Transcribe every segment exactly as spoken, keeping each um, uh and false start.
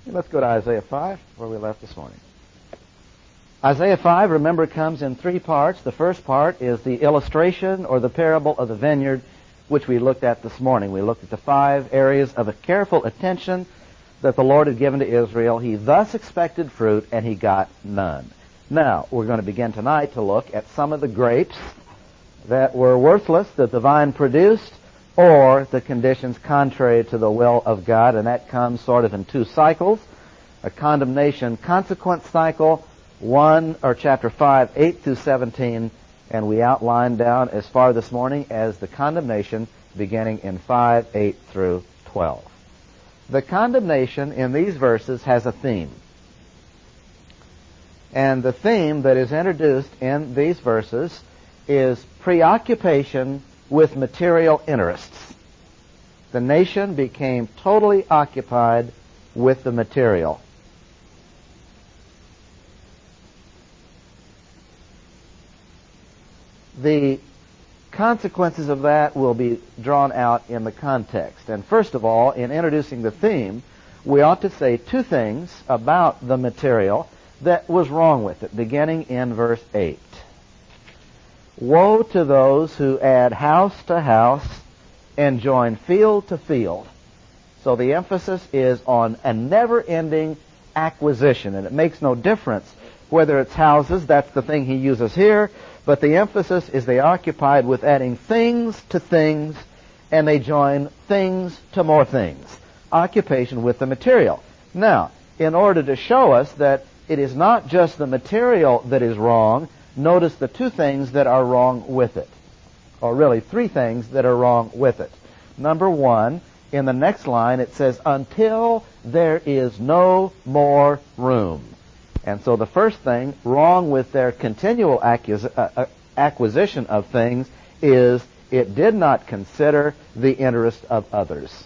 Let's go to Isaiah five, where we left this morning. Isaiah five, remember, comes in three parts. The first part is the illustration or the parable of the vineyard, which we looked at this morning. We looked at the five areas of a careful attention that the Lord had given to Israel. He thus expected fruit, and he got none. Now, we're going to begin tonight to look at some of the grapes that were worthless that the vine produced, or the conditions contrary to the will of God, and that comes sort of in two cycles. A condemnation consequence cycle, one, or chapter five, eight through seventeen, and we outlined down as far this morning as the condemnation beginning in five, eight through twelve. The condemnation in these verses has a theme. And the theme that is introduced in these verses is preoccupation with material interests. The nation became totally occupied with the material. The consequences of that will be drawn out in the context. And first of all, in introducing the theme, we ought to say two things about the material that was wrong with it, beginning in verse eight. Woe to those who add house to house and join field to field. So the emphasis is on a never-ending acquisition, and it makes no difference whether it's houses, that's the thing he uses here, but the emphasis is they are occupied with adding things to things, and they join things to more things. Occupation with the material. Now, in order to show us that it is not just the material that is wrong, notice the two things that are wrong with it. Or really, three things that are wrong with it. Number one, in the next line it says, until there is no more room. And so the first thing wrong with their continual accus- uh, acquisition of things is it did not consider the interest of others.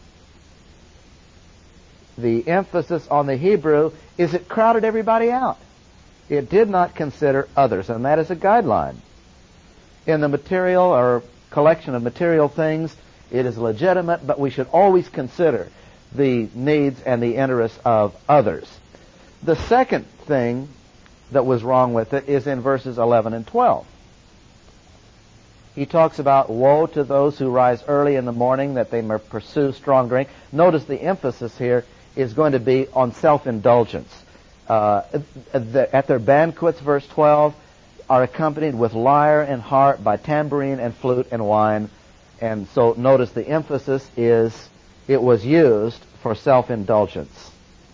The emphasis on the Hebrew is it crowded everybody out. It did not consider others, and that is a guideline. In the material or collection of material things, it is legitimate, but we should always consider the needs and the interests of others. The second thing that was wrong with it is in verses eleven and twelve. He talks about woe to those who rise early in the morning that they may pursue strong drink. Notice the emphasis here is going to be on self-indulgence. Uh, at their banquets, verse twelve, are accompanied with lyre and harp, by tambourine and flute and wine. And so notice the emphasis is it was used for self-indulgence.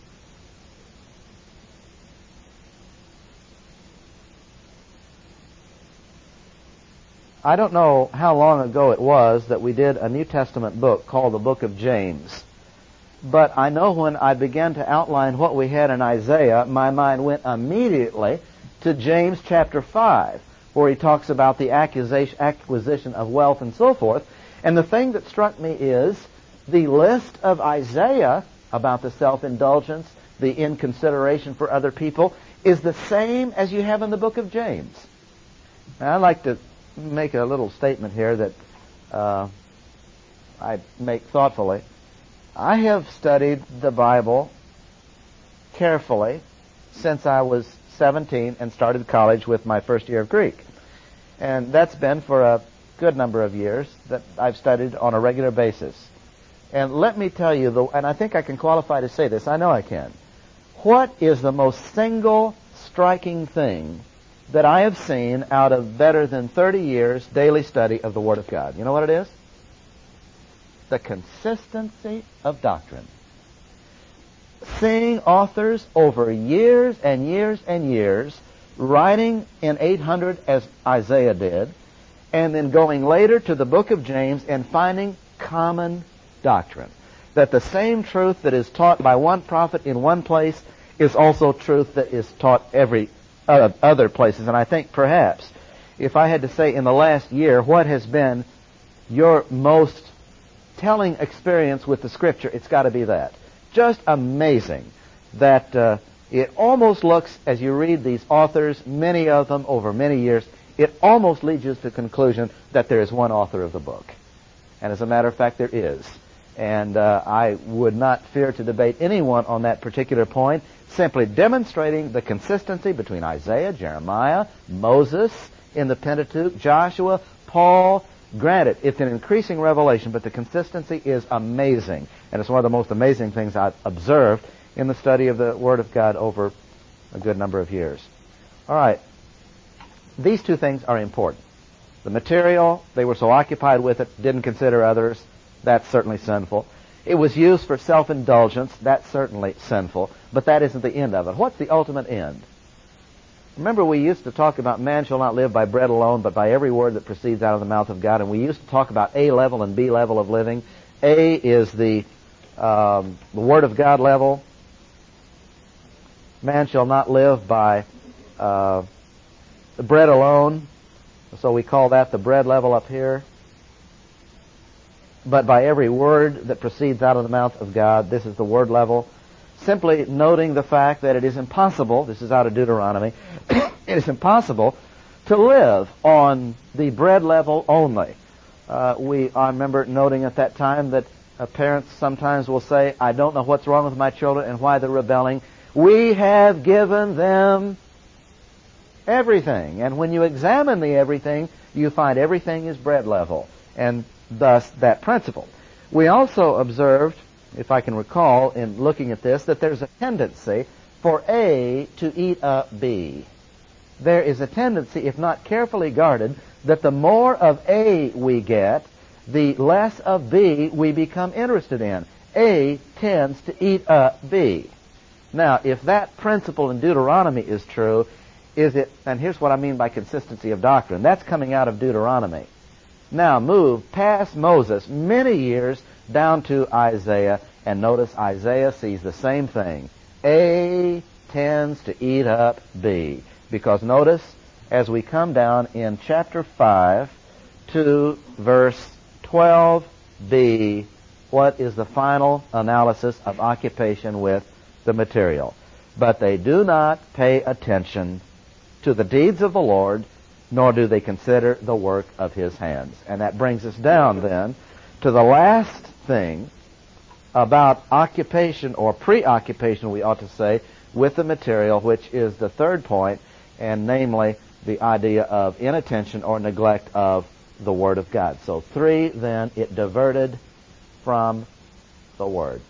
I don't know how long ago it was that we did a New Testament book called the Book of James. But I know when I began to outline what we had in Isaiah, my mind went immediately to James chapter five, where he talks about the accusation, acquisition of wealth and so forth. And the thing that struck me is the list of Isaiah about the self-indulgence, the inconsideration for other people, is the same as you have in the book of James. Now, I'd like to make a little statement here that uh, I make thoughtfully. I have studied the Bible carefully since I was seventeen and started college with my first year of Greek. And that's been for a good number of years that I've studied on a regular basis. And let me tell you, the, and I think I can qualify to say this, I know I can. What is the most single striking thing that I have seen out of better than thirty years daily study of the Word of God? You know what it is? The consistency of doctrine. Seeing authors over years and years and years writing in eight hundred as Isaiah did, and then going later to the book of James and finding common doctrine. That the same truth that is taught by one prophet in one place is also truth that is taught every uh, other places. And I think perhaps, if I had to say in the last year, what has been your most telling experience with the Scripture, it's got to be that. Just amazing that uh, it almost looks, as you read these authors, many of them over many years, it almost leads you to the conclusion that there is one author of the book. And as a matter of fact, there is. And uh, I would not fear to debate anyone on that particular point, simply demonstrating the consistency between Isaiah, Jeremiah, Moses in the Pentateuch, Joshua, Paul. Granted, it's an increasing revelation, but the consistency is amazing. And it's one of the most amazing things I've observed in the study of the Word of God over a good number of years. All right. These two things are important. The material, they were so occupied with it, didn't consider others. That's certainly sinful. It was used for self-indulgence. That's certainly sinful. But that isn't the end of it. What's the ultimate end? Remember, we used to talk about man shall not live by bread alone, but by every word that proceeds out of the mouth of God. And we used to talk about A level and B level of living. A is the, um, the Word of God level. Man shall not live by uh, bread alone. So we call that the bread level up here. But by every word that proceeds out of the mouth of God, this is the word level. Simply noting the fact that it is impossible, this is out of Deuteronomy, it is impossible to live on the bread level only. Uh, we, I remember noting at that time that uh, parents sometimes will say, I don't know what's wrong with my children and why they're rebelling. We have given them everything. And when you examine the everything, you find everything is bread level. And thus, that principle. We also observed, if I can recall, in looking at this, that there's a tendency for A to eat up B. There is a tendency, if not carefully guarded, that the more of A we get, the less of B we become interested in. A tends to eat up B. Now, if that principle in Deuteronomy is true, is it, and here's what I mean by consistency of doctrine, that's coming out of Deuteronomy. Now move past Moses many years down to Isaiah, and notice Isaiah sees the same thing. A tends to eat up B. Because notice, as we come down in chapter five to verse twelve b, what is the final analysis of occupation with the material? But they do not pay attention to the deeds of the Lord, nor do they consider the work of his hands. And that brings us down then to the last thing about occupation, or preoccupation we ought to say, with the material, which is the third point, and namely the idea of inattention or neglect of the Word of God. So three, then, it diverted from the Word.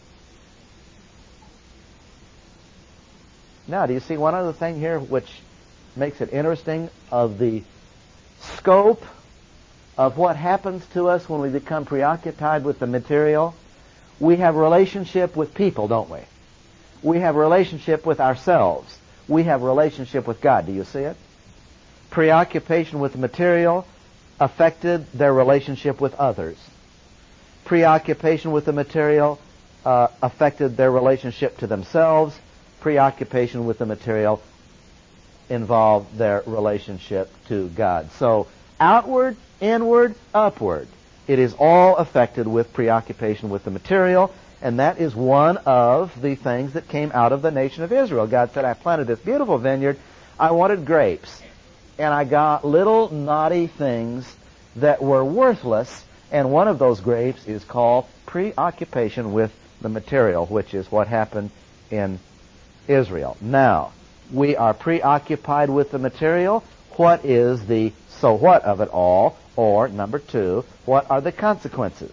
Now, do you see one other thing here which makes it interesting of the scope of what happens to us when we become preoccupied with the material? We have relationship with people, don't we? We have relationship with ourselves. We have relationship with God. Do you see it? Preoccupation with the material affected their relationship with others. Preoccupation with the material uh, affected their relationship to themselves. Preoccupation with the material involved their relationship to God. So outward, inward, upward, it is all affected with preoccupation with the material, and that is one of the things that came out of the nation of Israel. God said, I planted this beautiful vineyard. I wanted grapes, and I got little naughty things that were worthless, and one of those grapes is called preoccupation with the material, which is what happened in Israel. Now, we are preoccupied with the material. What is the so what of it all? Or, number two, what are the consequences?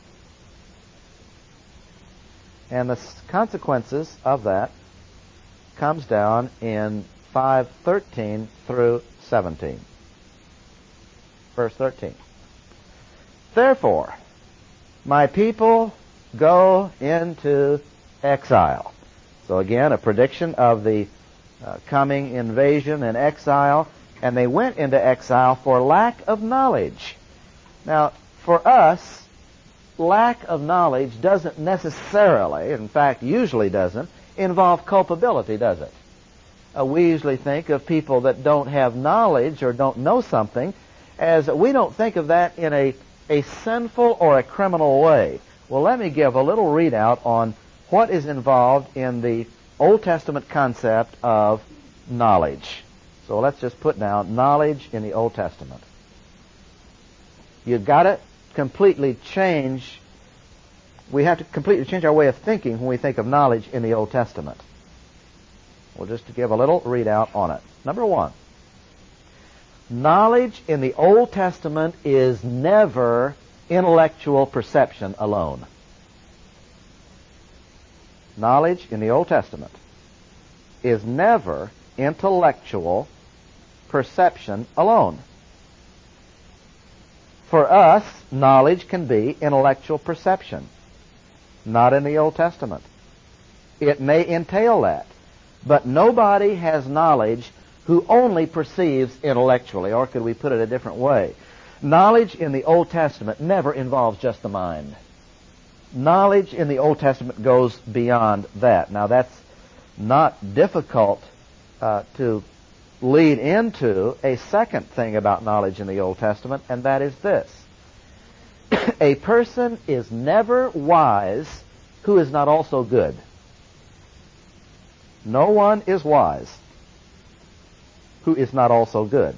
And the consequences of that comes down in five thirteen through seventeen. Verse thirteen. Therefore, my people go into exile. So again, a prediction of the uh, coming invasion and exile. And they went into exile for lack of knowledge. Now, for us, lack of knowledge doesn't necessarily, in fact, usually doesn't, involve culpability, does it? Uh, we usually think of people that don't have knowledge or don't know something as we don't think of that in a, a sinful or a criminal way. Well, let me give a little readout on what is involved in the Old Testament concept of knowledge. So let's just put down knowledge in the Old Testament. You've got to completely change We have to completely change our way of thinking when we think of knowledge in the Old Testament. Well, just to give a little readout on it. Number one, knowledge in the Old Testament is never intellectual perception alone. Knowledge in the Old Testament is never intellectual perception alone. For us, knowledge can be intellectual perception. Not in the Old Testament. It may entail that. But nobody has knowledge who only perceives intellectually. Or could we put it a different way? Knowledge in the Old Testament never involves just the mind. Knowledge in the Old Testament goes beyond that. Now that's not difficult uh, to lead into a second thing about knowledge in the Old Testament, and that is this. A person is never wise who is not also good. No one is wise who is not also good.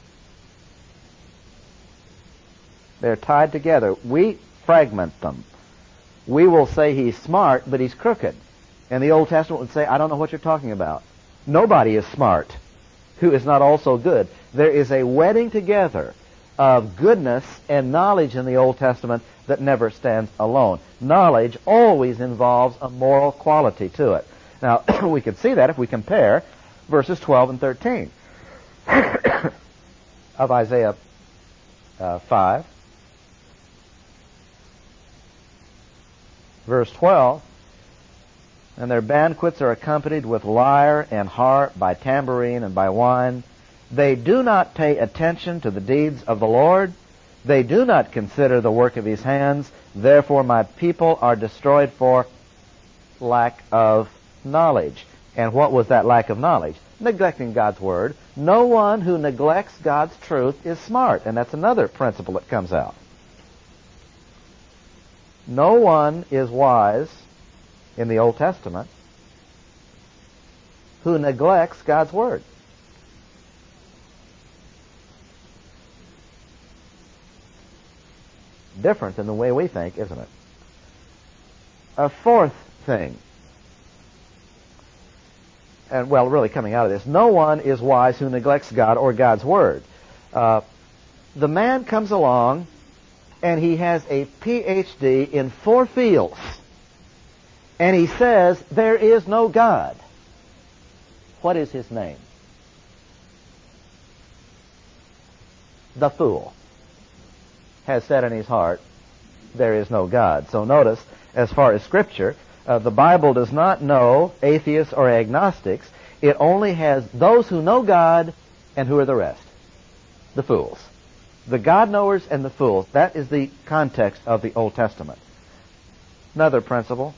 They're tied together. We fragment them. We will say he's smart, but he's crooked. And the Old Testament would say, I don't know what you're talking about. Nobody is smart who is not also good. There is a wedding together of goodness and knowledge in the Old Testament that never stands alone. Knowledge always involves a moral quality to it. Now, we can see that if we compare verses twelve and thirteen of Isaiah uh, five. Verse twelve, and their banquets are accompanied with lyre and harp, by tambourine and by wine. They do not pay attention to the deeds of the Lord. They do not consider the work of his hands. Therefore my people are destroyed for lack of knowledge. And what was that lack of knowledge? Neglecting God's word. No one who neglects God's truth is smart. And that's another principle that comes out. No one is wise in the Old Testament who neglects God's word. Different than the way we think, isn't it? A fourth thing, and well, really coming out of this, no one is wise who neglects God or God's word. Uh, the man comes along and he has a P H D in four fields, and he says there is no God. What is his name? The fool has said in his heart, there is no God. So notice, as far as Scripture, uh, the Bible does not know atheists or agnostics. It only has those who know God, and who are the rest? The fools. The God-knowers and the fools. That is the context of the Old Testament. Another principle,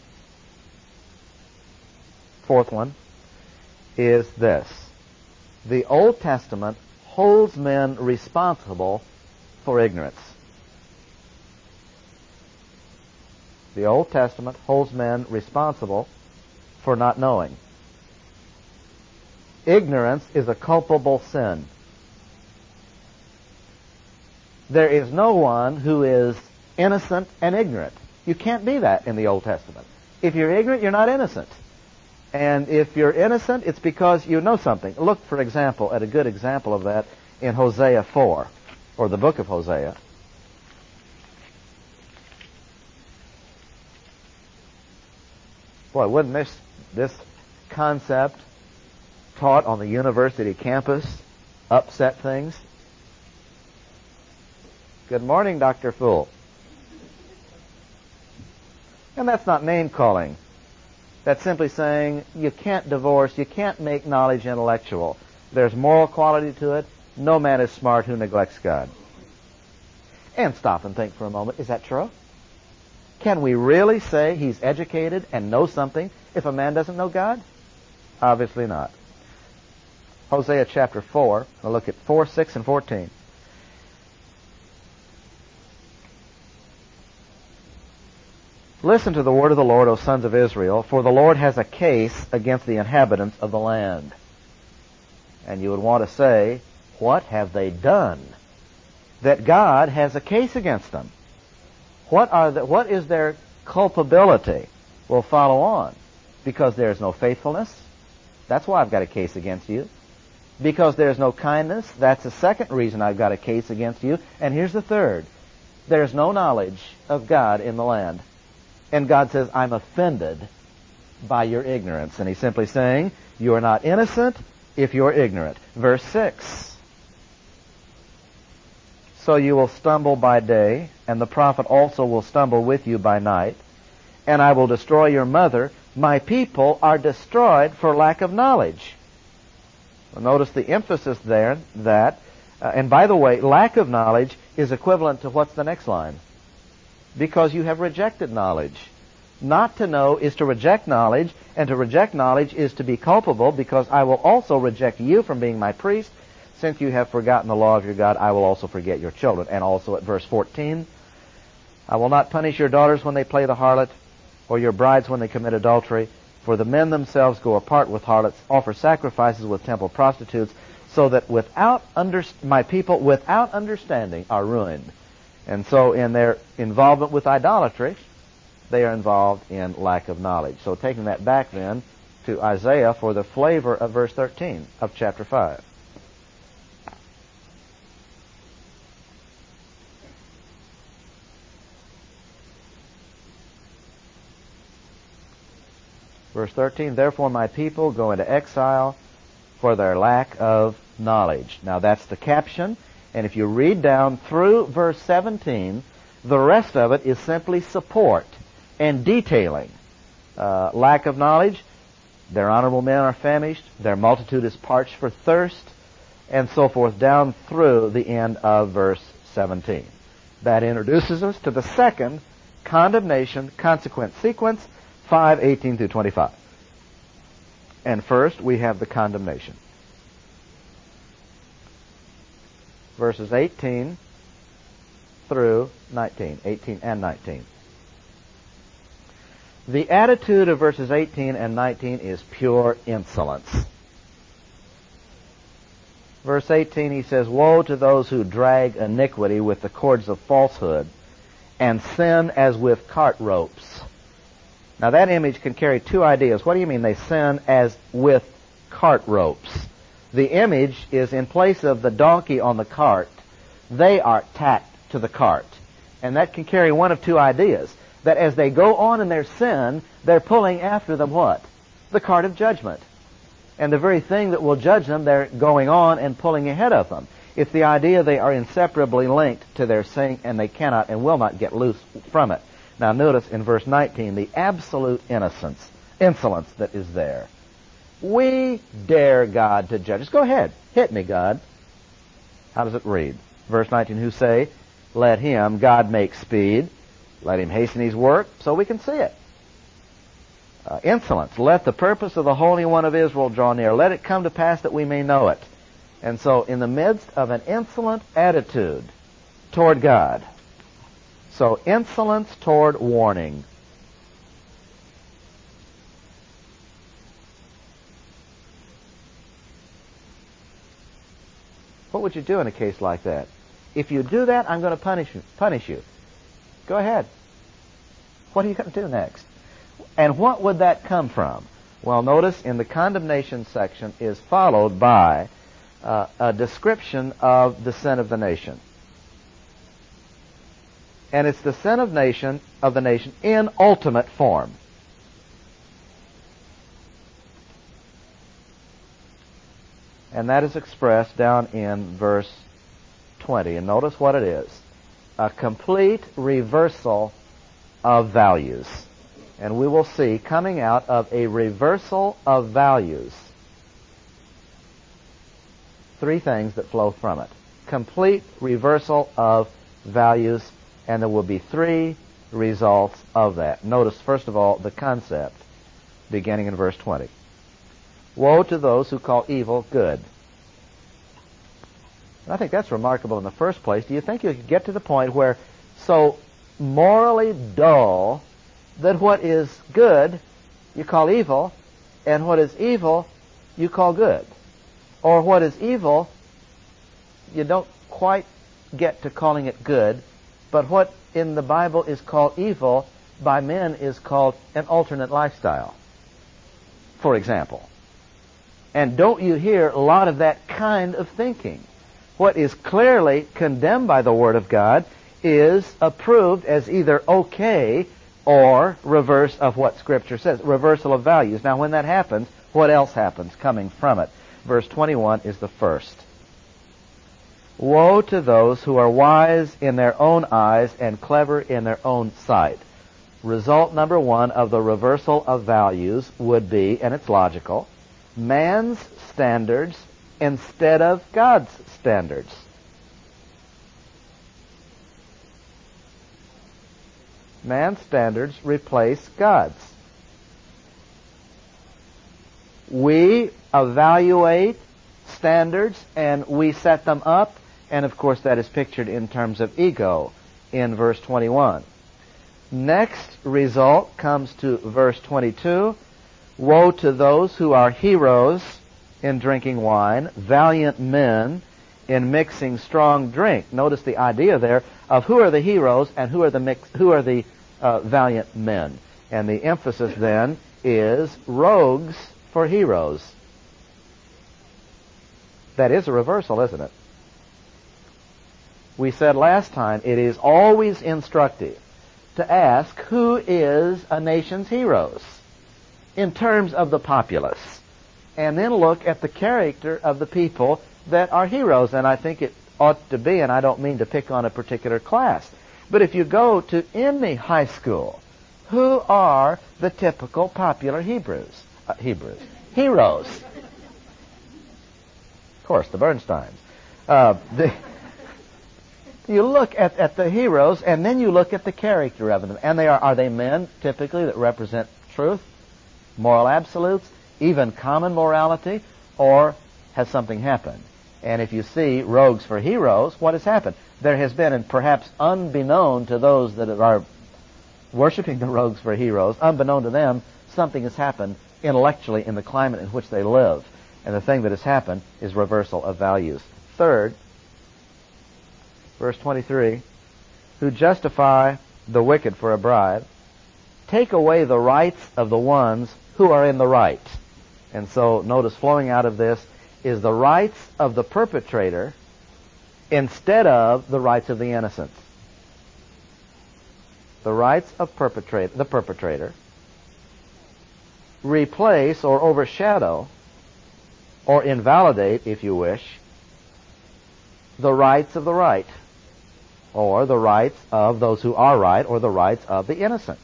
fourth one, is this. The Old Testament holds men responsible for ignorance. The Old Testament holds men responsible for not knowing. Ignorance is a culpable sin. There is no one who is innocent and ignorant. You can't be that in the Old Testament. If you're ignorant, you're not innocent. And if you're innocent, it's because you know something. Look, for example, at a good example of that in Hosea four, or the book of Hosea. Boy, wouldn't this, this concept taught on the university campus upset things? Good morning, Doctor Fool. And that's not name-calling. That's simply saying you can't divorce, you can't make knowledge intellectual. There's moral quality to it. No man is smart who neglects God. And stop and think for a moment. Is that true? Can we really say he's educated and knows something if a man doesn't know God? Obviously not. Hosea chapter four. We'll look at four, six, and fourteen. Listen to the word of the Lord, O sons of Israel, for the Lord has a case against the inhabitants of the land. And you would want to say, what have they done that God has a case against them? What are the, what is their culpability will follow on. Because there's no faithfulness, that's why I've got a case against you. Because there's no kindness, that's the second reason I've got a case against you. And here's the third. There's no knowledge of God in the land. And God says, I'm offended by your ignorance. And he's simply saying, you are not innocent if you're ignorant. Verse six. So you will stumble by day, and the prophet also will stumble with you by night, and I will destroy your mother. My people are destroyed for lack of knowledge. Well, notice the emphasis there that, uh, and by the way, lack of knowledge is equivalent to what's the next line? Because you have rejected knowledge. Not to know is to reject knowledge, and to reject knowledge is to be culpable, because I will also reject you from being my priest. Since you have forgotten the law of your God, I will also forget your children. And also at verse fourteen, I will not punish your daughters when they play the harlot, or your brides when they commit adultery. For the men themselves go apart with harlots, offer sacrifices with temple prostitutes, so that without under, my people without understanding are ruined. And so in their involvement with idolatry, they are involved in lack of knowledge. So taking that back then to Isaiah for the flavor of verse thirteen of chapter five. Verse thirteen, therefore my people go into exile for their lack of knowledge. Now that's the caption, and if you read down through verse seventeen, the rest of it is simply support and detailing. Uh, lack of knowledge, their honorable men are famished, their multitude is parched for thirst, and so forth down through the end of verse seventeen. That introduces us to the second condemnation consequence sequence, five eighteen through twenty-five. And first we have the condemnation. Verses eighteen through nineteen. eighteen and nineteen. The attitude of verses eighteen and nineteen is pure insolence. Verse eighteen, he says, woe to those who drag iniquity with the cords of falsehood, and sin as with cart ropes. Now that image can carry two ideas. What do you mean they sin as with cart ropes? The image is in place of the donkey on the cart, they are tacked to the cart. And that can carry one of two ideas. That as they go on in their sin, they're pulling after them what? The cart of judgment. And the very thing that will judge them, they're going on and pulling ahead of them. It's the idea they are inseparably linked to their sin, and they cannot and will not get loose from it. Now notice in verse nineteen the absolute innocence, insolence that is there. We dare God to judge us. Go ahead. Hit me, God. How does it read? Verse nineteen, who say, let him, God, make speed. Let him hasten his work so we can see it. Uh, insolence. Let the purpose of the Holy One of Israel draw near. Let it come to pass that we may know it. And so in the midst of an insolent attitude toward God, so insolence toward warning. What would you do in a case like that? If you do that, I'm going to punish you. Punish you. Go ahead. What are you going to do next? And what would that come from? Well, notice in the condemnation section is followed by uh, a description of the sin of the nation. And it's the sin of nation of the nation in ultimate form. And that is expressed down in verse twenty. And notice what it is. A complete reversal of values. And we will see coming out of a reversal of values three things that flow from it. Complete reversal of values. And there will be three results of that. Notice, first of all, the concept, beginning in verse twenty. Woe to those who call evil good. And I think that's remarkable in the first place. Do you think you could get to the point where so morally dull that what is good you call evil, and what is evil you call good? Or what is evil you don't quite get to calling it good, but what in the Bible is called evil, by men is called an alternate lifestyle, for example. And don't you hear a lot of that kind of thinking? What is clearly condemned by the Word of God is approved as either okay or reverse of what Scripture says, reversal of values. Now, when that happens, what else happens coming from it? Verse twenty-one is the first. Woe to those who are wise in their own eyes and clever in their own sight. Result number one of the reversal of values would be, and it's logical, man's standards instead of God's standards. Man's standards replace God's. We evaluate standards and we set them up, and of course that is pictured in terms of ego in verse twenty-one. Next result comes to verse twenty-two. Woe to those who are heroes in drinking wine, valiant men in mixing strong drink. Notice the idea there of who are the heroes and who are the mix, who are the uh, valiant men. And the emphasis then is rogues for heroes. That is a reversal, isn't it? We said last time it is always instructive to ask who is a nation's heroes in terms of the populace, and then look at the character of the people that are heroes. And I think it ought to be, and I don't mean to pick on a particular class, but if you go to any high school, who are the typical popular Hebrews? Uh, Hebrews. Heroes. Of course, the Bernsteins. Uh, the, you look at, at the heroes, and then you look at the character of them. And they are, are they men, typically, that represent truth, moral absolutes, even common morality, or has something happened? And if you see rogues for heroes, what has happened? There has been, and perhaps unbeknown to those that are worshiping the rogues for heroes, unbeknown to them, something has happened intellectually in the climate in which they live. And the thing that has happened is reversal of values. Third, verse twenty-three, who justify the wicked for a bribe, take away the rights of the ones who are in the right. And so notice flowing out of this is the rights of the perpetrator instead of the rights of the innocent. The rights of perpetrator, the perpetrator replace or overshadow or invalidate, if you wish, the rights of the right, or the rights of those who are right, or the rights of the innocent.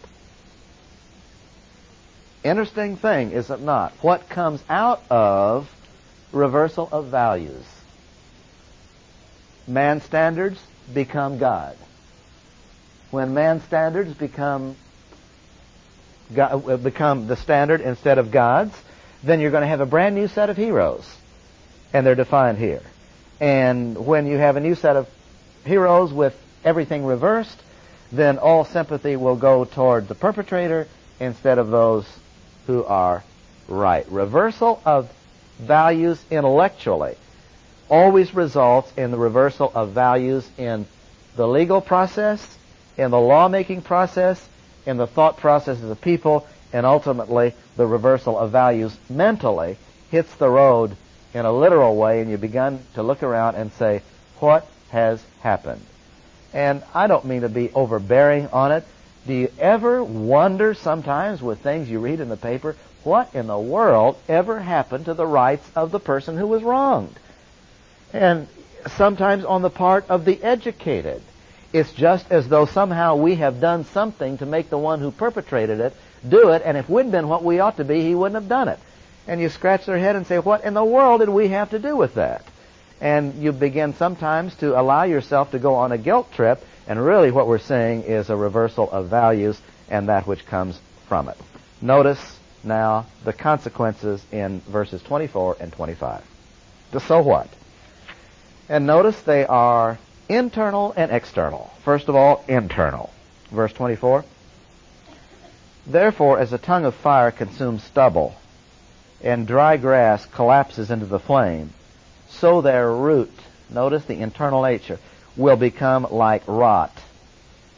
Interesting thing, is it not? What comes out of reversal of values? Man's standards become God. When man's standards become God, become the standard instead of God's, then you're going to have a brand new set of heroes. And they're defined here. And when you have a new set of heroes with everything reversed, then all sympathy will go toward the perpetrator instead of those who are right. Reversal of values intellectually always results in the reversal of values in the legal process, in the lawmaking process, in the thought processes of people, and ultimately the reversal of values mentally hits the road in a literal way, and you begin to look around and say, what has happened? And I don't mean to be overbearing on it. Do you ever wonder sometimes with things you read in the paper, what in the world ever happened to the rights of the person who was wronged? And sometimes on the part of the educated, it's just as though somehow we have done something to make the one who perpetrated it do it, and if we'd been what we ought to be, he wouldn't have done it. And you scratch their head and say, what in the world did we have to do with that? And you begin sometimes to allow yourself to go on a guilt trip, and really what we're seeing is a reversal of values and that which comes from it. Notice now the consequences in verses twenty-four and twenty-five. The so what? And notice they are internal and external. First of all, internal. Verse twenty-four. Therefore, as a tongue of fire consumes stubble, and dry grass collapses into the flame, so their root, notice the internal nature, will become like rot.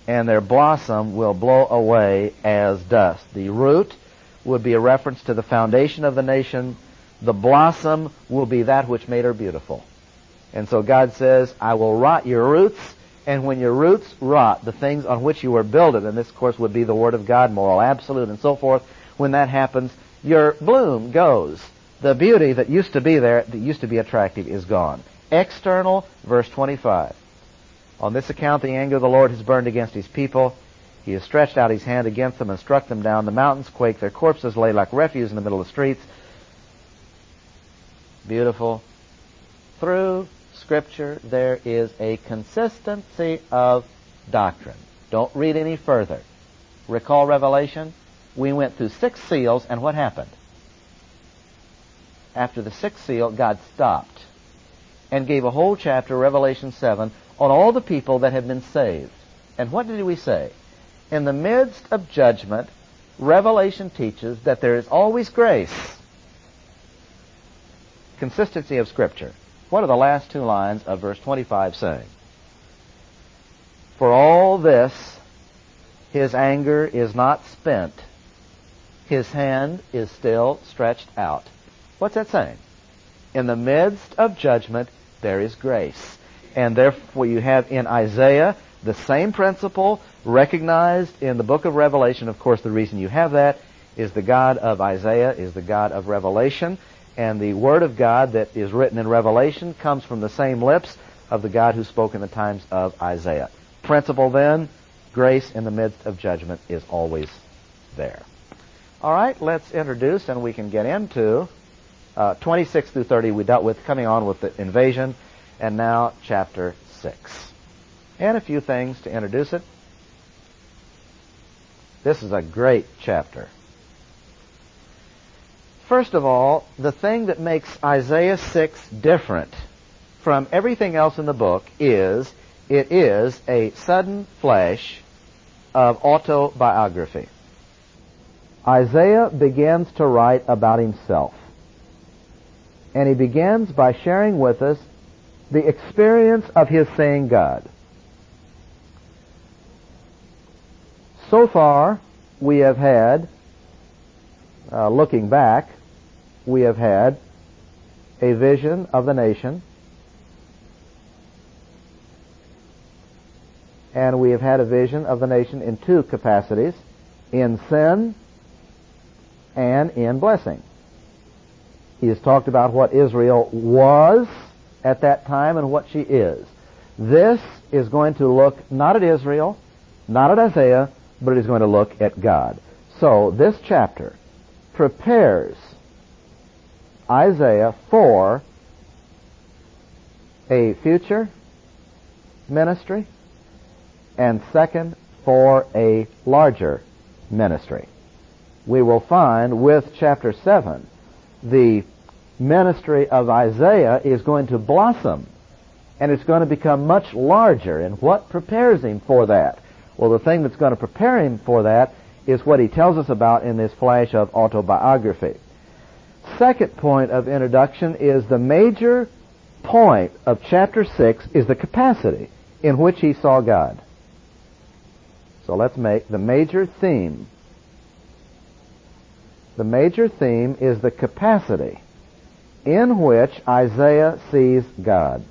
and their blossom will blow away as dust. The root would be a reference to the foundation of the nation. The blossom will be that which made her beautiful. And so God says, I will rot your roots, and when your roots rot, the things on which you were builded, and this, of course, would be the Word of God, moral absolute, and so forth, when that happens, your bloom goes. The beauty that used to be there, that used to be attractive, is gone. External, verse twenty-five. On this account the anger of the Lord has burned against his people. He has stretched out his hand against them and struck them down. The mountains quake. Their corpses lay like refuse in the middle of the streets. Beautiful. Through Scripture there is a consistency of doctrine. Don't read any further. Recall Revelation? We went through six seals, and what happened? After the sixth seal, God stopped and gave a whole chapter, Revelation seven, on all the people that have been saved. And what did we say? In the midst of judgment, Revelation teaches that there is always grace. Consistency of Scripture. What are the last two lines of verse twenty-five saying? For all this, his anger is not spent. His hand is still stretched out. What's that saying? In the midst of judgment, there is grace. And therefore you have in Isaiah the same principle recognized in the book of Revelation. Of course, the reason you have that is the God of Isaiah is the God of Revelation, and the Word of God that is written in Revelation comes from the same lips of the God who spoke in the times of Isaiah. Principle then, grace in the midst of judgment is always there. All right, let's introduce, and we can get into uh, twenty-six through thirty we dealt with, coming on with the invasion, and now chapter six. And a few things to introduce it. This is a great chapter. First of all, the thing that makes Isaiah six different from everything else in the book is it is a sudden flash of autobiography. Isaiah begins to write about himself. And he begins by sharing with us the experience of his seeing God. So far, we have had, uh, looking back, we have had a vision of the nation, and we have had a vision of the nation in two capacities, in sin and in blessing. He has talked about what Israel was at that time and what she is. This is going to look not at Israel, not at Isaiah, but it is going to look at God. So this chapter prepares Isaiah for a future ministry, and second, for a larger ministry. We will find with chapter seven, the ministry of Isaiah is going to blossom, and it's going to become much larger. And what prepares him for that? Well, the thing that's going to prepare him for that is what he tells us about in this flash of autobiography. Second point of introduction is the major point of chapter six is the capacity in which he saw God. So let's make the major theme. The major theme is the capacity in which Isaiah sees God.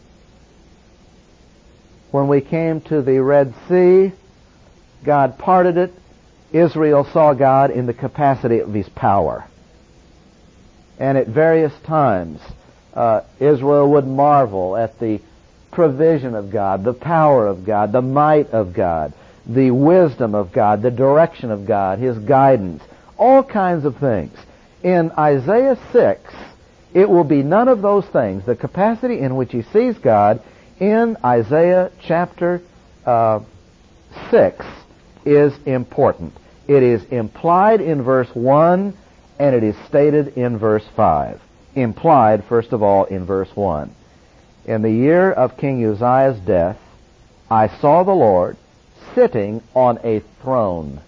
When we came to the Red Sea, God parted it. Israel saw God in the capacity of his power. And at various times, uh, Israel would marvel at the provision of God, the power of God, the might of God, the wisdom of God, the direction of God, his guidance, all kinds of things. In Isaiah six, it will be none of those things. The capacity in which he sees God in Isaiah chapter uh, six is important. It is implied in verse one, and it is stated in verse five. Implied, first of all, in verse one. In the year of King Uzziah's death, I saw the Lord sitting on a throne.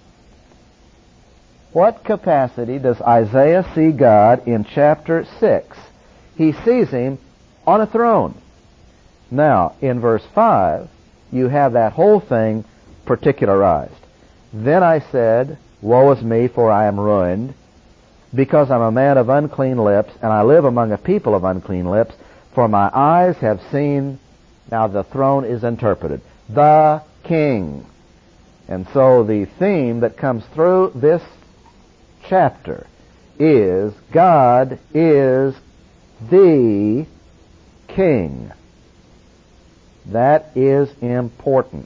What capacity does Isaiah see God in chapter six? He sees him on a throne. Now, in verse five, you have that whole thing particularized. Then I said, Woe is me, for I am ruined, because I'm a man of unclean lips, and I live among a people of unclean lips, for my eyes have seen. Now the throne is interpreted, the King. And so the theme that comes through this chapter is God is the King. That is important.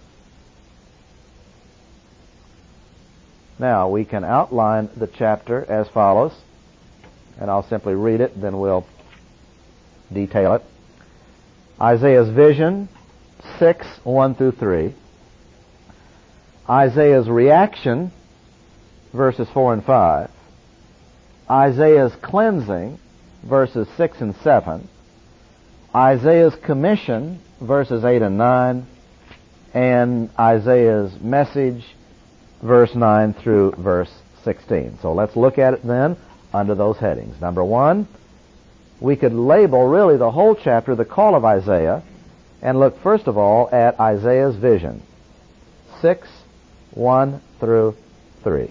Now, we can outline the chapter as follows, and I'll simply read it, then we'll detail it. Isaiah's vision, six, one through three. Isaiah's reaction, verses four and five. Isaiah's cleansing, verses six and seven. Isaiah's commission, verses eight and nine. And Isaiah's message, verse nine through verse sixteen. So let's look at it then under those headings. Number one, we could label really the whole chapter the call of Isaiah, and look first of all at Isaiah's vision, six, one through three.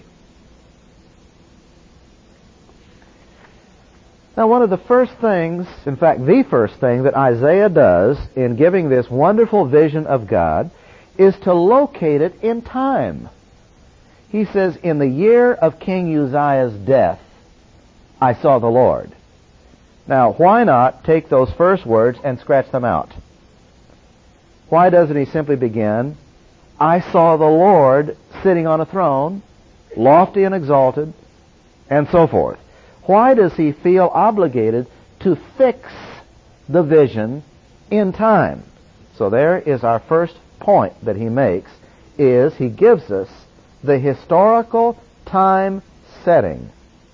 Now, one of the first things, in fact, the first thing that Isaiah does in giving this wonderful vision of God is to locate it in time. He says, in the year of King Uzziah's death, I saw the Lord. Now, why not take those first words and scratch them out? Why doesn't he simply begin, I saw the Lord sitting on a throne, lofty and exalted, and so forth? Why does he feel obligated to fix the vision in time? So there is our first point that he makes, is he gives us the historical time setting.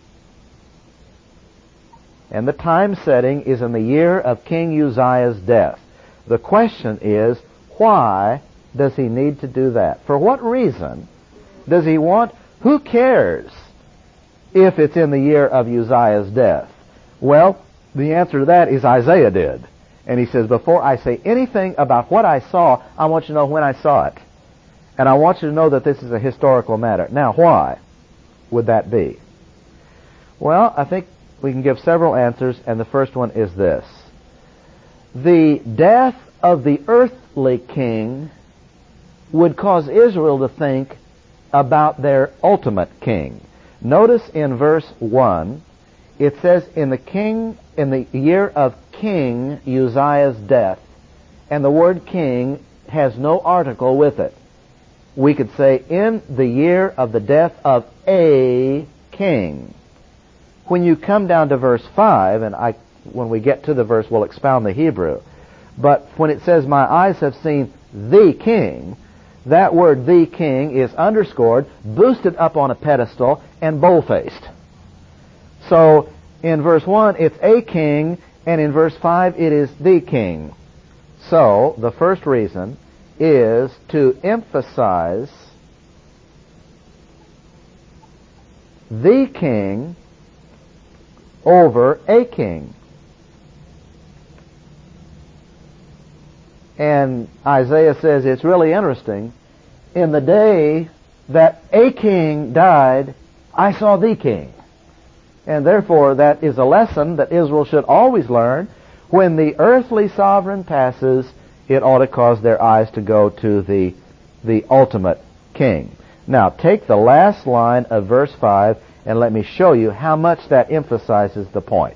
And the time setting is in the year of King Uzziah's death. The question is, why does he need to do that? For what reason does he want? Who cares if it's in the year of Uzziah's death? Well, the answer to that is Isaiah did. And he says, before I say anything about what I saw, I want you to know when I saw it. And I want you to know that this is a historical matter. Now, why would that be? Well, I think we can give several answers, and the first one is this. The death of the earthly king would cause Israel to think about their ultimate king. Notice in verse one, it says, in the king, in the year of King Uzziah's death, and the word king has no article with it. We could say, in the year of the death of a king. When you come down to verse five, and I, when we get to the verse, we'll expound the Hebrew, but when it says, my eyes have seen the king, that word the king is underscored, boosted up on a pedestal, and bold-faced. So, in verse one, it's a king, and in verse five, it is the king. So, the first reason is to emphasize the king over a king. And Isaiah says it's really interesting. In the day that a king died, I saw the king. And therefore, that is a lesson that Israel should always learn. When the earthly sovereign passes, it ought to cause their eyes to go to the, the ultimate king. Now, take the last line of verse five, and let me show you how much that emphasizes the point.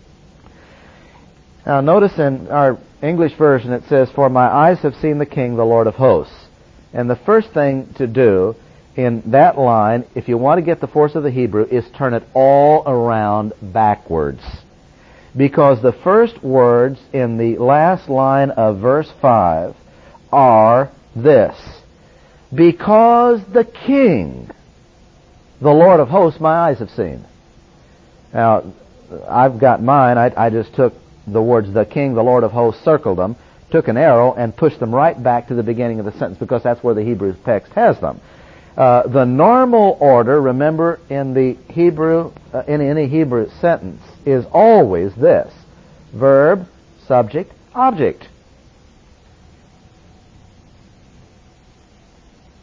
Now, notice in our English version it says, for my eyes have seen the King, the Lord of hosts. And the first thing to do in that line, if you want to get the force of the Hebrew, is turn it all around backwards. Because the first words in the last line of verse five are this. Because the King, the Lord of hosts, my eyes have seen. Now, I've got mine. I, I just took the words, the King, the Lord of hosts, circled them, took an arrow, and pushed them right back to the beginning of the sentence, because that's where the Hebrew text has them. Uh, the normal order, remember, in the Hebrew, uh, in any Hebrew sentence, is always this: verb, subject, object.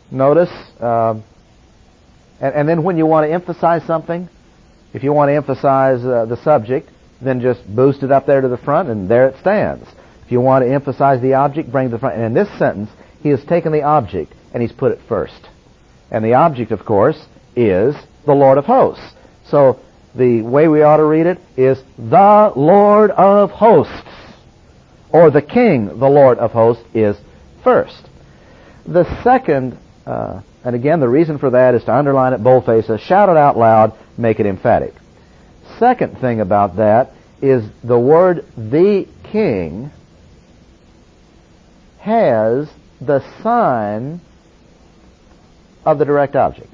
Notice, um, and, and then when you want to emphasize something, if you want to emphasize uh, the subject, then just boost it up there to the front, and there it stands. If you want to emphasize the object, bring it to the front. And in this sentence, he has taken the object and he's put it first. And the object, of course, is the Lord of hosts. So the way we ought to read it is the Lord of hosts, or the King, the Lord of hosts, is first. The second, uh, and again, the reason for that is to underline it boldface, shout it out loud, make it emphatic. Second thing about that is the word the King has the sign of the direct object.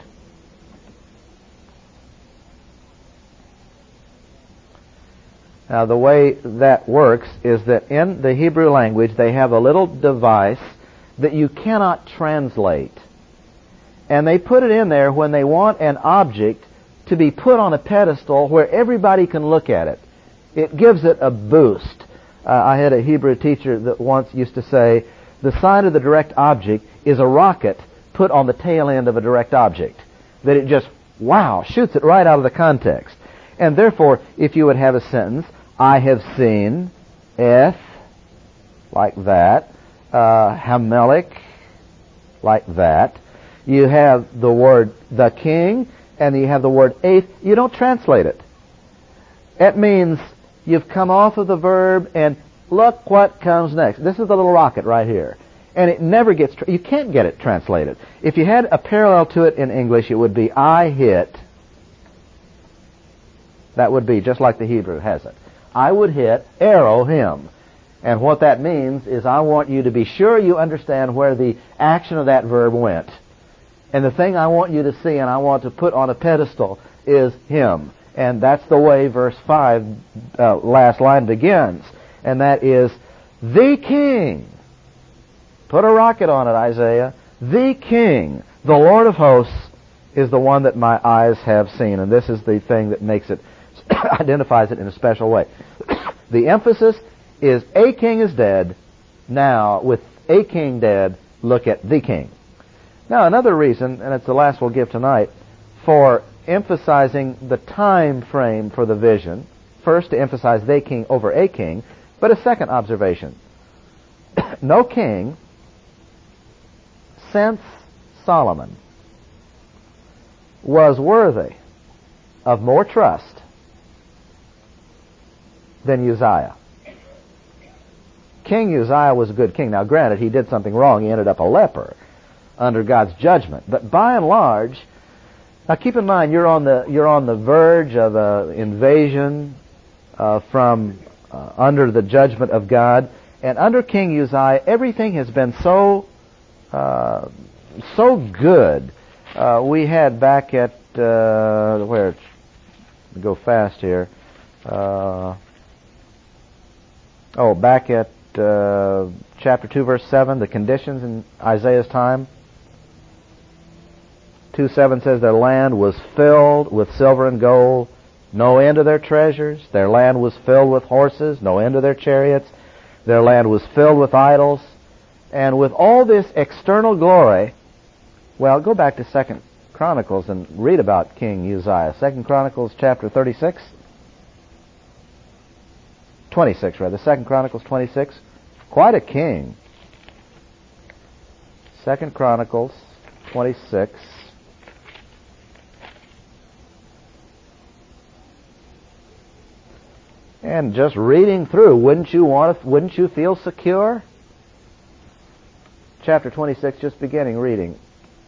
Now, the way that works is that in the Hebrew language, they have a little device that you cannot translate. And they put it in there when they want an object to be put on a pedestal where everybody can look at it. It gives it a boost. Uh, I had a Hebrew teacher that once used to say, the sign of the direct object is a rocket put on the tail end of a direct object. That it just, wow, shoots it right out of the context. And therefore, if you would have a sentence, I have seen Eth, like that, uh, Hamelech, like that. You have the word the King, and you have the word eighth. You don't translate it. It means you've come off of the verb, and look what comes next. This is the little rocket right here. And it never gets, tra- you can't get it translated. If you had a parallel to it in English, it would be, I hit. That would be just like the Hebrew has it. I would hit arrow him. And what that means is I want you to be sure you understand where the action of that verb went. And the thing I want you to see and I want to put on a pedestal is him. And that's the way verse five, uh, last line begins. And that is, the King. Put a rocket on it, Isaiah. The King, the Lord of hosts, is the one that my eyes have seen. And this is the thing that makes it, identifies it in a special way. The emphasis is a king is dead. Now, with a king dead, look at the King. Now, another reason, and it's the last we'll give tonight, for emphasizing the time frame for the vision, first to emphasize the king over a king, but a second observation. No king since Solomon was worthy of more trust than Uzziah. King Uzziah was a good king. Now, granted, he did something wrong. He ended up a leper under God's judgment. But by and large, now keep in mind, you're on the you're on the verge of an invasion uh, from uh, under the judgment of God. And under King Uzziah, everything has been so uh, so good. Uh, we had back at uh, where go fast here. Uh, oh, back at uh, chapter two, verse seven, the conditions in Isaiah's time. two seven says their land was filled with silver and gold, no end of their treasures. Their land was filled with horses, no end of their chariots. Their land was filled with idols. And with all this external glory, well, go back to Second Chronicles and read about King Uzziah. Second Chronicles chapter thirty-six. twenty-six, rather. Second Chronicles twenty-six. Quite a king. Second Chronicles twenty-six. And just reading through, wouldn't you want to, wouldn't you feel secure? Chapter twenty-six, just beginning reading.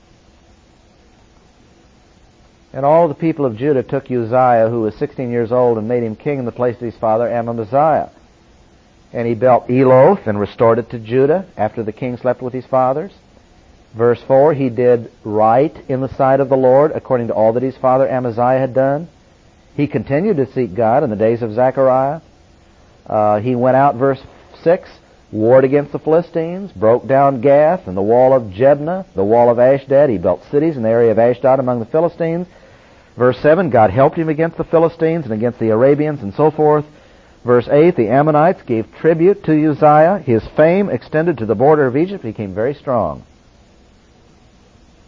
And all the people of Judah took Uzziah, who was sixteen years old, and made him king in the place of his father Amaziah. And he built Eloth and restored it to Judah after the king slept with his fathers. Verse four, he did right in the sight of the Lord according to all that his father Amaziah had done. He continued to seek God in the days of Zechariah. Uh, he went out, verse six, warred against the Philistines, broke down Gath and the wall of Jebna, the wall of Ashdod. He built cities in the area of Ashdod among the Philistines. Verse seven, God helped him against the Philistines and against the Arabians and so forth. Verse eight, the Ammonites gave tribute to Uzziah. His fame extended to the border of Egypt. He became very strong.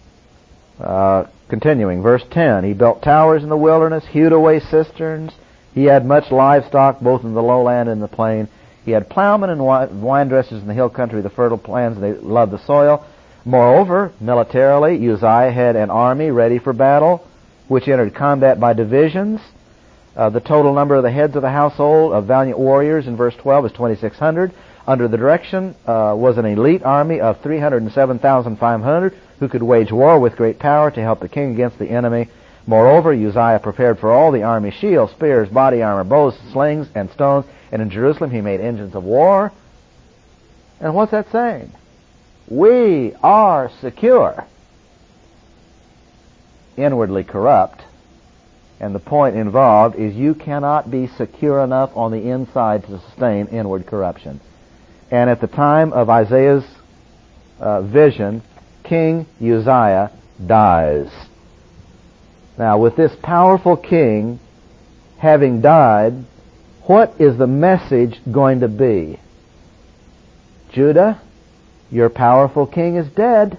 Uh, continuing, verse ten, he built towers in the wilderness, hewed away cisterns. He had much livestock, both in the lowland and the plain. He had plowmen and wine dressers in the hill country, the fertile lands, and they loved the soil. Moreover, militarily, Uzziah had an army ready for battle, which entered combat by divisions. Uh, the total number of the heads of the household of valiant warriors in verse twelve is twenty-six hundred. Under the direction uh, was an elite army of three hundred seven thousand five hundred who could wage war with great power to help the king against the enemy. Moreover, Uzziah prepared for all the army shields, spears, body armor, bows, slings, and stones. And in Jerusalem he made engines of war. And what's that saying? We are secure. Inwardly corrupt. And the point involved is you cannot be secure enough on the inside to sustain inward corruption. And at the time of Isaiah's uh, vision, King Uzziah dies. Now, with this powerful king having died, what is the message going to be? Judah, your powerful king is dead.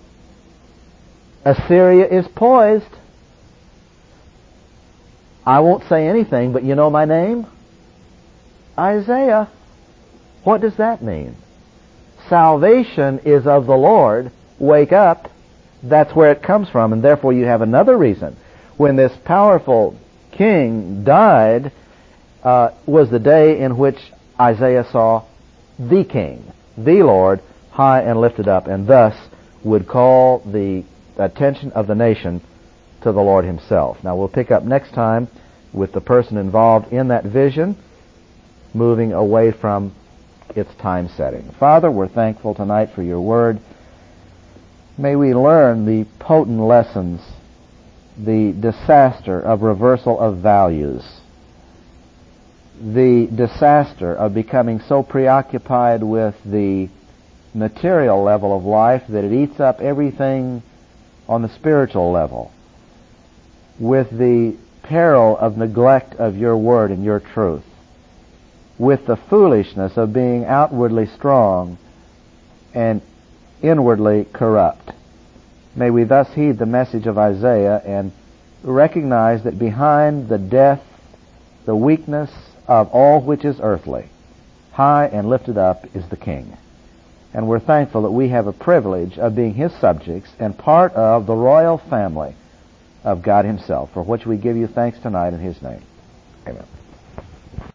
Assyria is poised. I won't say anything, but you know my name? Isaiah. What does that mean? Salvation is of the Lord. Wake up. That's where it comes from, and therefore you have another reason. When this powerful king died, uh, was the day in which Isaiah saw the king, the Lord, high and lifted up, and thus would call the attention of the nation to the Lord himself. Now we'll pick up next time with the person involved in that vision, moving away from its time setting. Father, we're thankful tonight for your word. May we learn the potent lessons, the disaster of reversal of values, the disaster of becoming so preoccupied with the material level of life that it eats up everything on the spiritual level, with the peril of neglect of your word and your truth, with the foolishness of being outwardly strong and inwardly corrupt. May we thus heed the message of Isaiah and recognize that behind the death, the weakness of all which is earthly, high and lifted up is the King. And we're thankful that we have a privilege of being his subjects and part of the royal family of God himself, for which we give you thanks tonight in his name. Amen.